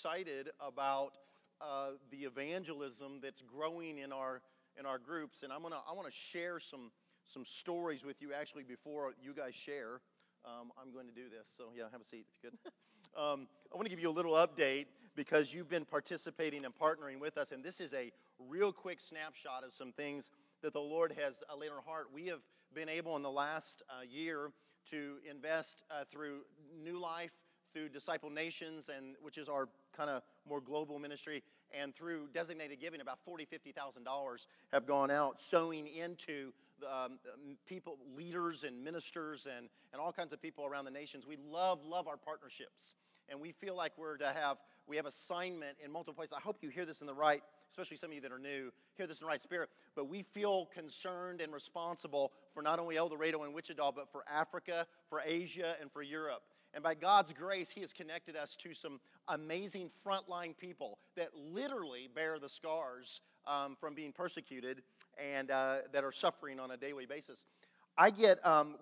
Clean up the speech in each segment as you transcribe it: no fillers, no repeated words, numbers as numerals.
excited about the evangelism that's growing in our groups, and I want to share some stories with you actually before you guys share. I'm going to do this, so yeah, have a seat if you could. I want to give you a little update because you've been participating and partnering with us, and this is a real quick snapshot of some things that the Lord has laid on our heart. We have been able in the last year to invest through New Life, through Disciple Nations, and which is our kind of more global ministry, and through designated giving, about $40,000-$50,000 have gone out, sowing into people, leaders and ministers and all kinds of people around the nations. We love our partnerships, and we feel like we have assignment in multiple places. I hope you hear this in the right, especially some of you that are new, hear this in the right spirit, but we feel concerned and responsible for not only El Dorado and Wichita, but for Africa, for Asia, and for Europe. And by God's grace, He has connected us to some amazing frontline people that literally bear the scars from being persecuted and that are suffering on a daily basis. We get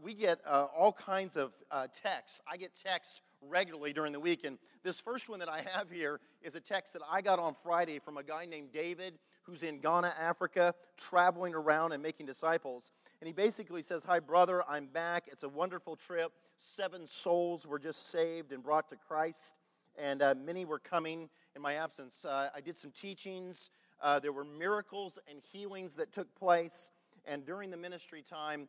all kinds of texts. I get texts regularly during the week, and this first one that I have here is a text that I got on Friday from a guy named David who's in Ghana, Africa, traveling around and making disciples. And he basically says, "Hi, brother, I'm back. It's a wonderful trip. 7 souls were just saved and brought to Christ, and many were coming in my absence. I did some teachings. There were miracles and healings that took place, and during the ministry time,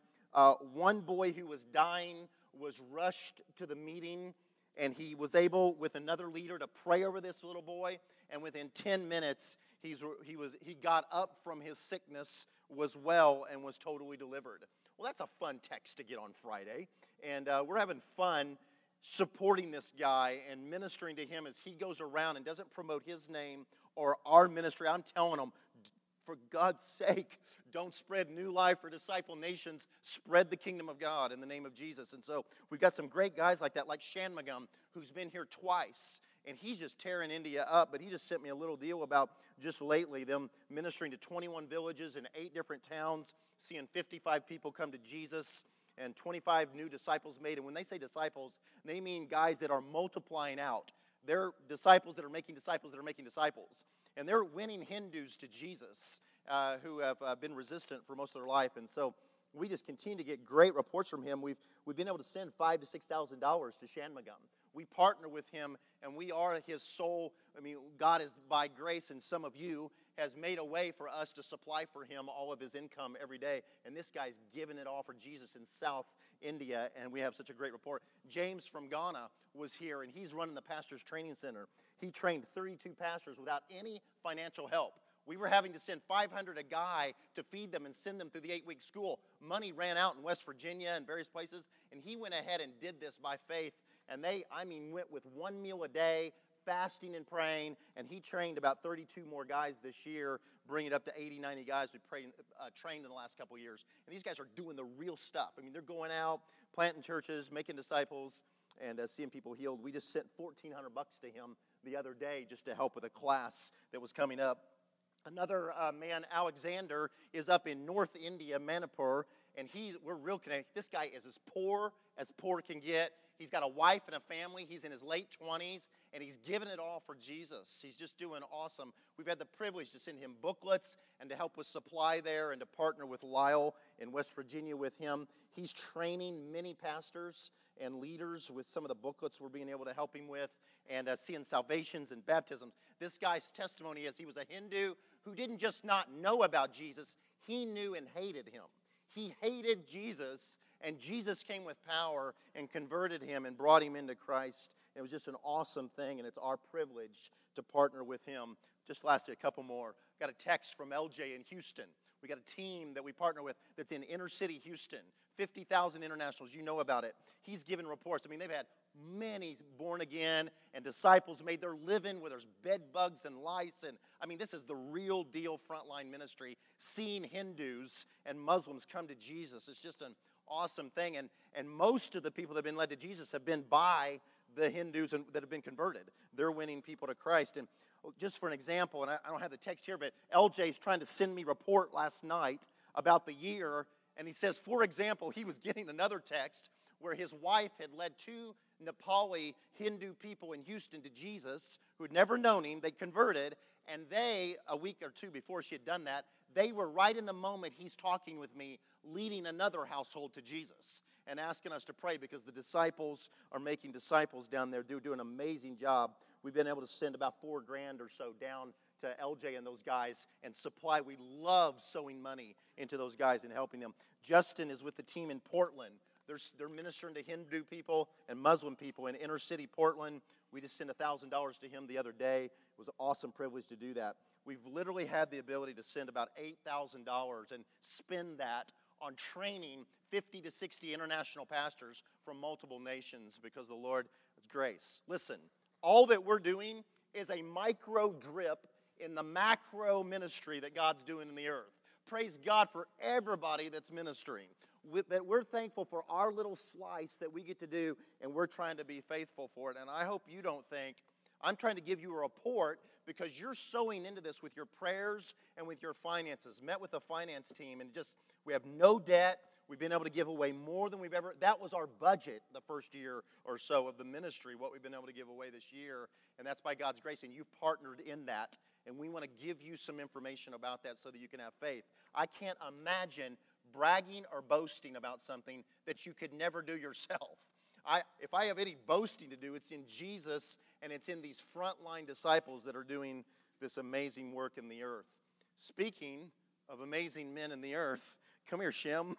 one boy who was dying was rushed to the meeting, and he was able, with another leader, to pray over this little boy. And within 10 minutes, he got up from his sickness, was well, and was totally delivered." Well, that's a fun text to get on Friday. And we're having fun supporting this guy and ministering to him as he goes around and doesn't promote his name or our ministry. I'm telling him, for God's sake, don't spread New Life or Disciple Nations. Spread the kingdom of God in the name of Jesus. And so we've got some great guys like that, like Shanmugam, who's been here twice. And he's just tearing India up. But he just sent me a little deal about just lately them ministering to 21 villages in 8 different towns, seeing 55 people come to Jesus and 25 new disciples made. And when they say disciples, they mean guys that are multiplying out. They're disciples that are making disciples that are making disciples. And they're winning Hindus to Jesus who have been resistant for most of their life. And so we just continue to get great reports from him. We've been able to send $5,000 to $6,000 to Shanmugam. We partner with him, and we are his sole. I mean, God is, by grace, and some of you, has made a way for us to supply for him all of his income every day. And this guy's giving it all for Jesus in South India, and we have such a great report. James from Ghana was here, and he's running the Pastors Training Center. He trained 32 pastors without any financial help. We were having to send 500 a guy to feed them and send them through the 8-week school. Money ran out in West Virginia and various places, and he went ahead and did this by faith. And they, went with 1 meal a day, fasting and praying, and he trained about 32 more guys this year, bringing it up to 80, 90 guys we trained in the last couple of years. And these guys are doing the real stuff. I mean, they're going out, planting churches, making disciples, and seeing people healed. We just sent $1,400 to him the other day just to help with a class that was coming up. Another man, Alexander, is up in North India, Manipur, and we're real connected. This guy is as poor can get. He's got a wife and a family. He's in his late 20s, and he's giving it all for Jesus. He's just doing awesome. We've had the privilege to send him booklets and to help with supply there and to partner with Lyle in West Virginia with him. He's training many pastors and leaders with some of the booklets we're being able to help him with and seeing salvations and baptisms. This guy's testimony is he was a Hindu who didn't just not know about Jesus, he knew and hated him. He hated Jesus, and Jesus came with power and converted him and brought him into Christ. It was just an awesome thing, and it's our privilege to partner with him. Just lastly, a couple more. Got a text from LJ in Houston. We got a team that we partner with that's in inner city Houston. 50,000 internationals, you know about it. He's given reports. I mean, they've had many born again and disciples made. They're living where there's bed bugs and lice. And I mean, this is the real deal frontline ministry. Seeing Hindus and Muslims come to Jesus. It's just an awesome thing. And most of the people that have been led to Jesus have been by the Hindus that have been converted. They're winning people to Christ. And just for an example, and I don't have the text here, but LJ's trying to send me a report last night about the year. And he says, for example, he was getting another text where his wife had led 2 Nepali Hindu people in Houston to Jesus who had never known him. They converted, and they, a week or 2 before she had done that, they were right in the moment he's talking with me, leading another household to Jesus and asking us to pray because the disciples are making disciples down there. They're doing an amazing job. We've been able to send about $4,000 or so down to LJ and those guys and supply. We love sowing money into those guys and helping them. Justin is with the team in Portland. They're ministering to Hindu people and Muslim people in inner city Portland. We just sent $1,000 to him the other day. It was an awesome privilege to do that. We've literally had the ability to send about $8,000 and spend that on training 50 to 60 international pastors from multiple nations because the Lord's grace. Listen, all that we're doing is a micro drip in the macro ministry that God's doing in the earth. Praise God for everybody that's ministering. We're thankful for our little slice that we get to do, and we're trying to be faithful for it. And I hope you don't think, I'm trying to give you a report because you're sowing into this with your prayers and with your finances. Met with the finance team, and we have no debt. We've been able to give away more than we've ever. That was our budget the first year or so of the ministry, what we've been able to give away this year, and that's by God's grace, and you've partnered in that, and we want to give you some information about that so that you can have faith. I can't imagine bragging or boasting about something that you could never do yourself. If I have any boasting to do, it's in Jesus, and it's in these frontline disciples that are doing this amazing work in the earth. Speaking of amazing men in the earth, come here, Shem.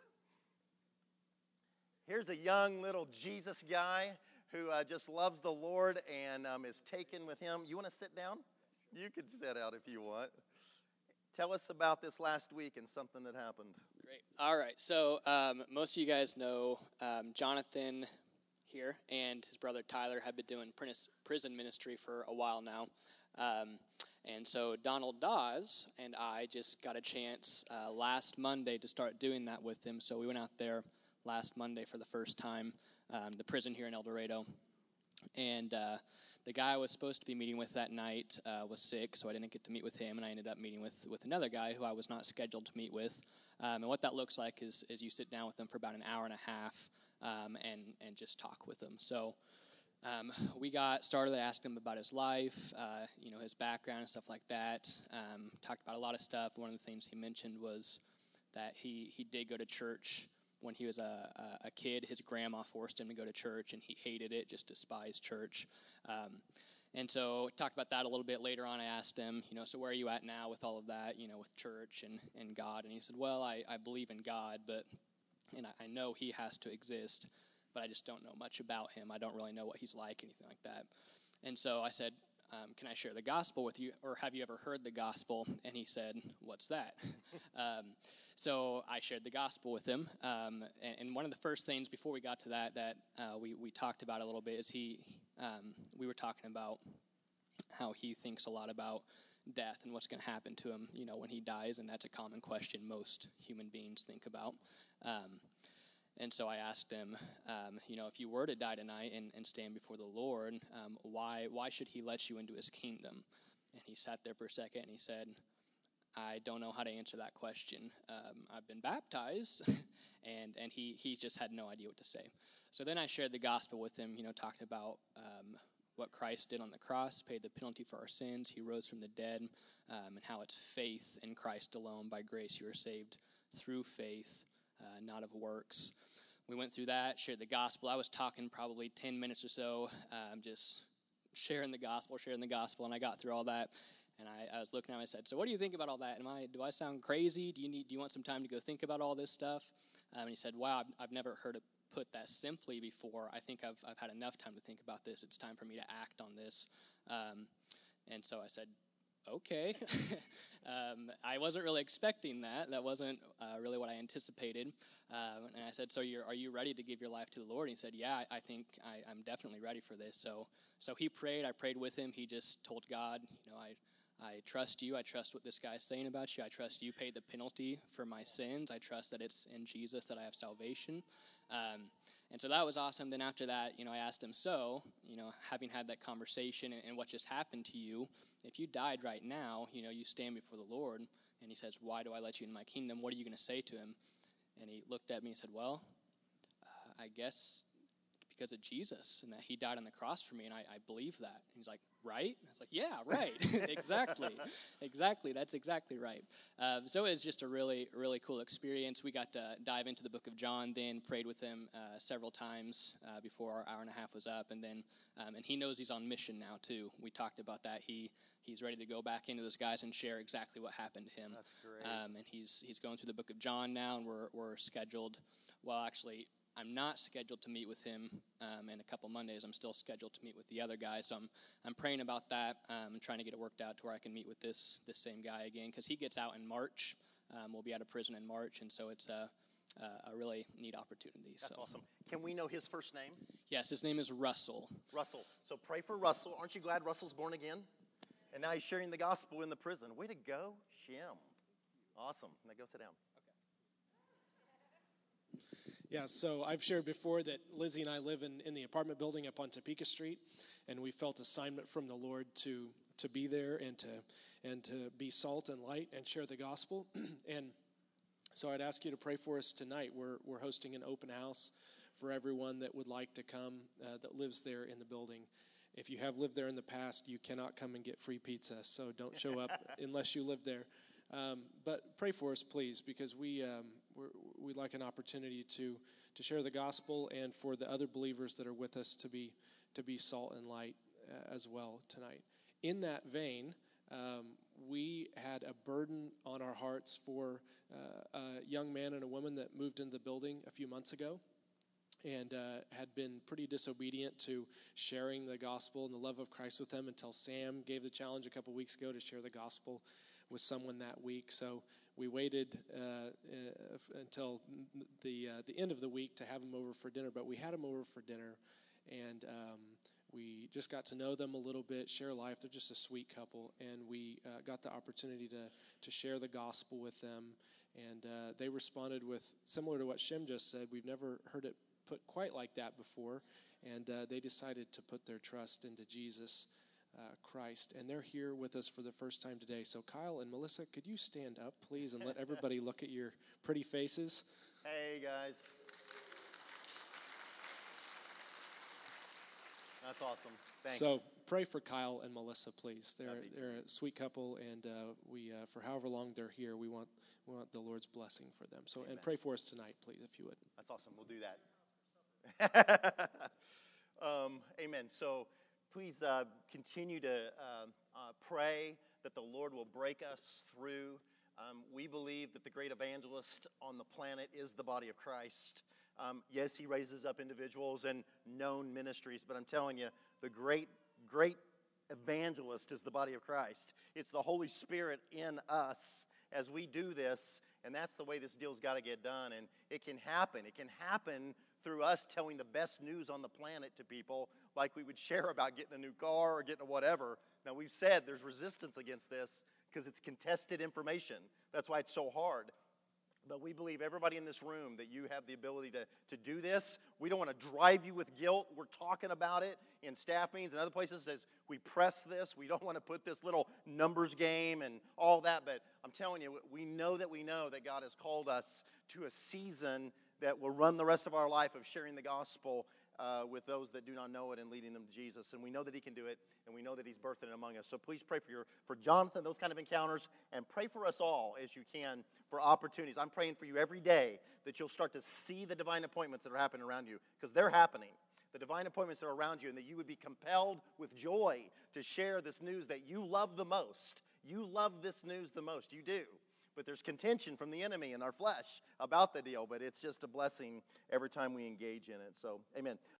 Here's a young little Jesus guy who just loves the Lord and is taken with him. You want to sit down? You can sit out if you want. Tell us about this last week and something that happened. Great. All right. So most of you guys know Jonathan here and his brother Tyler have been doing prison ministry for a while now. And so Donald Dawes and I just got a chance last Monday to start doing that with him. So we went out there last Monday for the first time, the prison here in El Dorado. And the guy I was supposed to be meeting with that night was sick, so I didn't get to meet with him, and I ended up meeting with another guy who I was not scheduled to meet with. And what that looks like is you sit down with them for about an hour and a half and just talk with them. So we got started, I asked him about his life, his background and stuff like that. Talked about a lot of stuff. One of the things he mentioned was that he did go to church when he was a kid. His grandma forced him to go to church, and he hated it, just despised church. And so we talked about that a little bit later on. I asked him, so where are you at now with all of that, with church and God? And he said, well, I believe in God, and I know he has to exist, but I just don't know much about him. I don't really know what he's like, anything like that. And so I said, can I share the gospel with you, or have you ever heard the gospel? And he said, what's that? So I shared the gospel with him, and one of the first things before we got to that we talked about a little bit is we were talking about how he thinks a lot about death and what's going to happen to him, when he dies, and that's a common question most human beings think about. And so I asked him, if you were to die tonight and stand before the Lord, why should he let you into his kingdom? And he sat there for a second, and he said, I don't know how to answer that question. I've been baptized, and he just had no idea what to say. So then I shared the gospel with him, talking about what Christ did on the cross, paid the penalty for our sins, he rose from the dead, and how it's faith in Christ alone. By grace you are saved through faith, not of works. We went through that, shared the gospel. I was talking probably 10 minutes or so, just sharing the gospel, and I got through all that. And I was looking at him, I said, so what do you think about all that? Do I sound crazy? Do you want some time to go think about all this stuff? And he said, wow, I've never heard it put that simply before. I think I've had enough time to think about this. It's time for me to act on this. And so I said, okay. I wasn't really expecting that. That wasn't really what I anticipated. And I said, so are you ready to give your life to the Lord? And he said, yeah, I think I'm definitely ready for this. So he prayed. I prayed with him. He just told God, I trust you. I trust what this guy is saying about you. I trust you paid the penalty for my sins. I trust that it's in Jesus that I have salvation. And so that was awesome. Then after that, I asked him, so, having had that conversation and what just happened to you, if you died right now, you stand before the Lord, and he says, why do I let you in my kingdom? What are you going to say to him? And he looked at me and said, well, I guess because of Jesus and that he died on the cross for me, and I believe that. And he's like, right? And I was like, yeah, right. Exactly. That's exactly right. So it was just a really, really cool experience. We got to dive into the book of John, then prayed with him several times before our hour and a half was up, and then and he knows he's on mission now too. We talked about that. He's ready to go back into those guys and share exactly what happened to him. That's great. And he's going through the book of John now, and we're scheduled. Well, actually, I'm not scheduled to meet with him in a couple Mondays. I'm still scheduled to meet with the other guy, so I'm praying about that and trying to get it worked out to where I can meet with this same guy again, because he gets out in March. We'll be out of prison in March, and so it's a really neat opportunity. That's awesome. Can we know his first name? Yes, his name is Russell. Russell. So pray for Russell. Aren't you glad Russell's born again? And now he's sharing the gospel in the prison. Way to go, Shem. Awesome. Now go sit down. Yeah, so I've shared before that Lizzie and I live in the apartment building up on Topeka Street, and we felt assignment from the Lord to be there and to be salt and light and share the gospel. And so I'd ask you to pray for us tonight. We're hosting an open house for everyone that would like to come that lives there in the building. If you have lived there in the past, you cannot come and get free pizza, so don't show up unless you live there. But pray for us, please, because we'd like an opportunity to share the gospel and for the other believers that are with us to be salt and light as well tonight. In that vein, we had a burden on our hearts for a young man and a woman that moved into the building a few months ago and had been pretty disobedient to sharing the gospel and the love of Christ with them until Sam gave the challenge a couple weeks ago to share the gospel with someone that week. So we waited until the end of the week to have them over for dinner, but we had them over for dinner, and we just got to know them a little bit, share life. They're just a sweet couple, and we got the opportunity to share the gospel with them, and they responded with, similar to what Shem just said, we've never heard it put quite like that before, and they decided to put their trust into Jesus Christ, and they're here with us for the first time today. So Kyle and Melissa, could you stand up, please, and let everybody look at your pretty faces? Hey, guys. That's awesome. Thanks. So pray for Kyle and Melissa, please. They're a sweet couple, and we for however long they're here, we want the Lord's blessing for them. So Amen. And pray for us tonight, please, if you would. That's awesome. We'll do that. Amen. So please continue to pray that the Lord will break us through. We believe that the great evangelist on the planet is the body of Christ. Yes, he raises up individuals and known ministries, but I'm telling you, the great evangelist is the body of Christ. It's the Holy Spirit in us as we do this, and that's the way this deal's got to get done. And it can happen. It can happen through us telling the best news on the planet to people, like we would share about getting a new car or getting a whatever. Now, we've said there's resistance against this because it's contested information. That's why it's so hard. But we believe everybody in this room that you have the ability to do this. We don't want to drive you with guilt. We're talking about it in staff meetings and other places as we press this. We don't want to put this little numbers game and all that. But I'm telling you, we know that God has called us to a season that will run the rest of our life of sharing the gospel with those that do not know it and leading them to Jesus. And we know that he can do it, and we know that he's birthing it among us. So please pray for Jonathan, those kind of encounters, and pray for us all as you can for opportunities. I'm praying for you every day that you'll start to see the divine appointments that are happening around you, because they're happening. The divine appointments that are around you, and that you would be compelled with joy to share this news that you love the most. You love this news the most. You do. But there's contention from the enemy in our flesh about the deal, but it's just a blessing every time we engage in it. So, amen.